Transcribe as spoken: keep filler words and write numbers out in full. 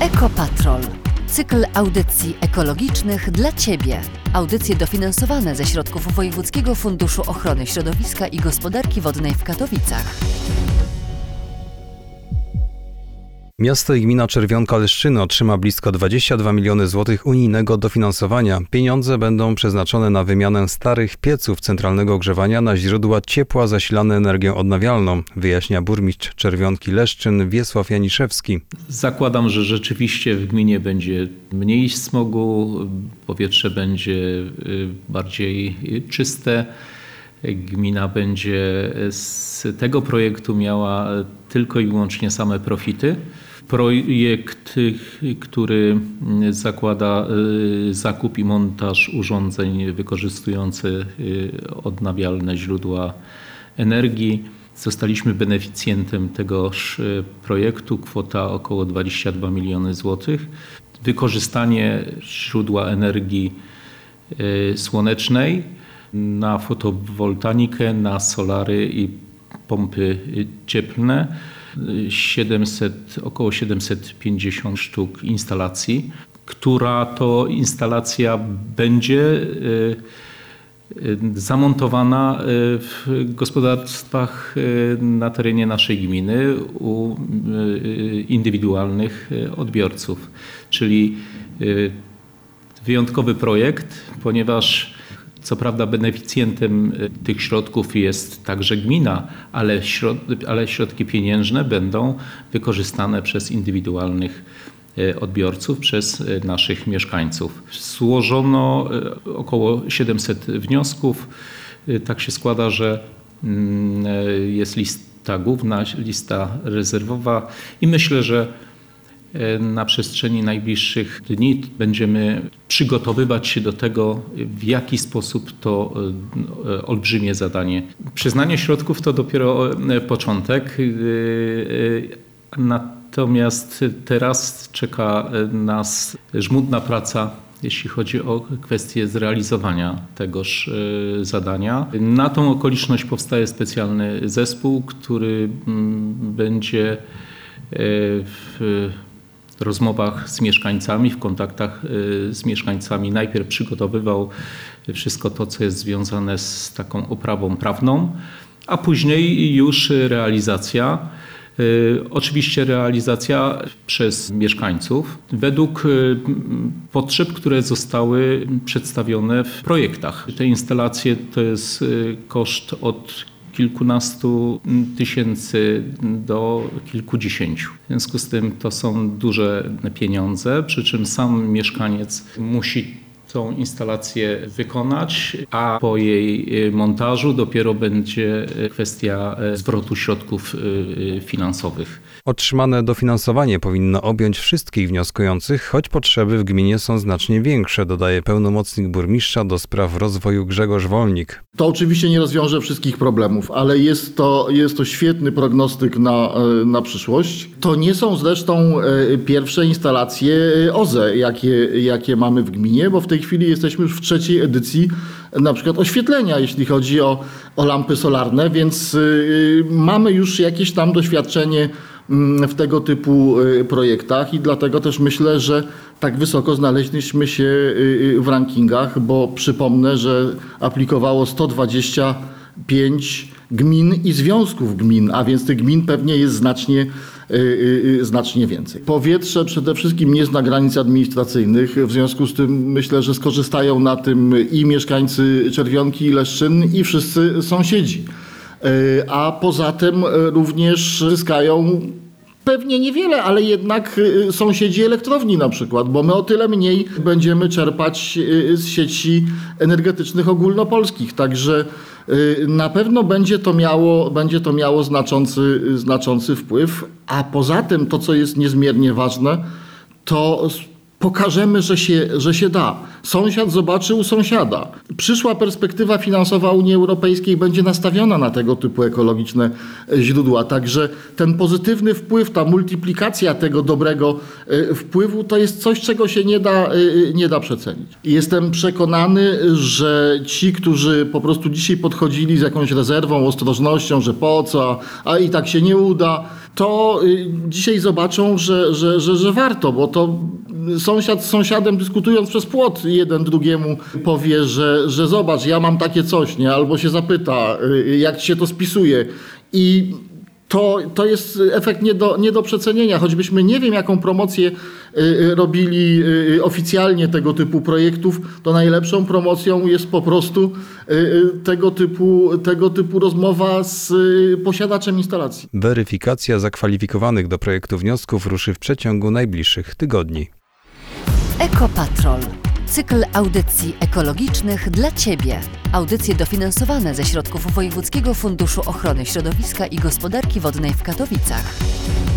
Ekopatrol. Cykl audycji ekologicznych dla Ciebie. Audycje dofinansowane ze środków Wojewódzkiego Funduszu Ochrony Środowiska i Gospodarki Wodnej w Katowicach. Miasto i gmina Czerwionka-Leszczyny otrzyma blisko dwadzieścia dwa miliony złotych unijnego dofinansowania. Pieniądze będą przeznaczone na wymianę starych pieców centralnego ogrzewania na źródła ciepła zasilane energią odnawialną, wyjaśnia burmistrz Czerwionki-Leszczyn Wiesław Janiszewski. Zakładam, że rzeczywiście w gminie będzie mniej smogu, powietrze będzie bardziej czyste. Gmina będzie z tego projektu miała tylko i wyłącznie same profity. Projekt, który zakłada zakup i montaż urządzeń wykorzystujących odnawialne źródła energii. Zostaliśmy beneficjentem tegoż projektu, kwota około dwadzieścia dwa miliony złotych. Wykorzystanie źródła energii słonecznej na fotowoltaikę, na solary i pompy cieplne. siedemset, około siedemset pięćdziesiąt sztuk instalacji, która to instalacja będzie zamontowana w gospodarstwach na terenie naszej gminy u indywidualnych odbiorców. Czyli wyjątkowy projekt, ponieważ co prawda beneficjentem tych środków jest także gmina, ale, środ, ale środki pieniężne będą wykorzystane przez indywidualnych odbiorców, przez naszych mieszkańców. Złożono około siedemset wniosków. Tak się składa, że jest lista główna, lista rezerwowa i myślę, że na przestrzeni najbliższych dni będziemy przygotowywać się do tego, w jaki sposób to olbrzymie zadanie. Przyznanie środków to dopiero początek, natomiast teraz czeka nas żmudna praca, jeśli chodzi o kwestię zrealizowania tegoż zadania. Na tą okoliczność powstaje specjalny zespół, który będzie w rozmowach z mieszkańcami, w kontaktach z mieszkańcami najpierw przygotowywał wszystko to, co jest związane z taką oprawą prawną, a później już realizacja. Oczywiście realizacja przez mieszkańców według potrzeb, które zostały przedstawione w projektach. Te instalacje to jest koszt od kilkunastu tysięcy do kilkudziesięciu. W związku z tym to są duże pieniądze, przy czym sam mieszkaniec musi tą instalację wykonać, a po jej montażu dopiero będzie kwestia zwrotu środków finansowych. Otrzymane dofinansowanie powinno objąć wszystkich wnioskujących, choć potrzeby w gminie są znacznie większe, dodaje pełnomocnik burmistrza do spraw rozwoju Grzegorz Wolnik. To oczywiście nie rozwiąże wszystkich problemów, ale jest to, jest to świetny prognostyk na, na przyszłość. To nie są zresztą pierwsze instalacje O Z E, jakie, jakie mamy w gminie, bo w tej chwili jesteśmy już w trzeciej edycji na przykład oświetlenia, jeśli chodzi o, o lampy solarne, więc mamy już jakieś tam doświadczenie w tego typu projektach i dlatego też myślę, że tak wysoko znaleźliśmy się w rankingach, bo przypomnę, że aplikowało sto dwadzieścia pięć gmin i związków gmin, a więc tych gmin pewnie jest znacznie, znacznie więcej. Powietrze przede wszystkim nie zna granic administracyjnych, w związku z tym myślę, że skorzystają na tym i mieszkańcy Czerwionki i Leszczyn i wszyscy sąsiedzi. A poza tym również zyskają pewnie niewiele, ale jednak sąsiedzi elektrowni na przykład, bo my o tyle mniej będziemy czerpać z sieci energetycznych ogólnopolskich. Także na pewno będzie to miało, będzie to miało znaczący, znaczący wpływ, a poza tym to, co jest niezmiernie ważne, to pokażemy, że się, że się da. Sąsiad zobaczy u sąsiada. Przyszła perspektywa finansowa Unii Europejskiej będzie nastawiona na tego typu ekologiczne źródła. Także ten pozytywny wpływ, ta multiplikacja tego dobrego wpływu to jest coś, czego się nie da, nie da przecenić. Jestem przekonany, że ci, którzy po prostu dzisiaj podchodzili z jakąś rezerwą, ostrożnością, że po co, a i tak się nie uda, to y, dzisiaj zobaczą, że, że, że, że warto, bo to sąsiad z sąsiadem dyskutując przez płot jeden drugiemu powie, że, że zobacz, ja mam takie coś, nie? Albo się zapyta, y, jak ci się to spisuje. I To, to jest efekt nie do, nie do przecenienia, choćbyśmy nie wiem, jaką promocję y, robili y, oficjalnie tego typu projektów, to najlepszą promocją jest po prostu y, y, tego typu, tego typu rozmowa z y, posiadaczem instalacji. Weryfikacja zakwalifikowanych do projektu wniosków ruszy w przeciągu najbliższych tygodni. Ekopatrol. Cykl audycji ekologicznych dla Ciebie. Audycje dofinansowane ze środków Wojewódzkiego Funduszu Ochrony Środowiska i Gospodarki Wodnej w Katowicach.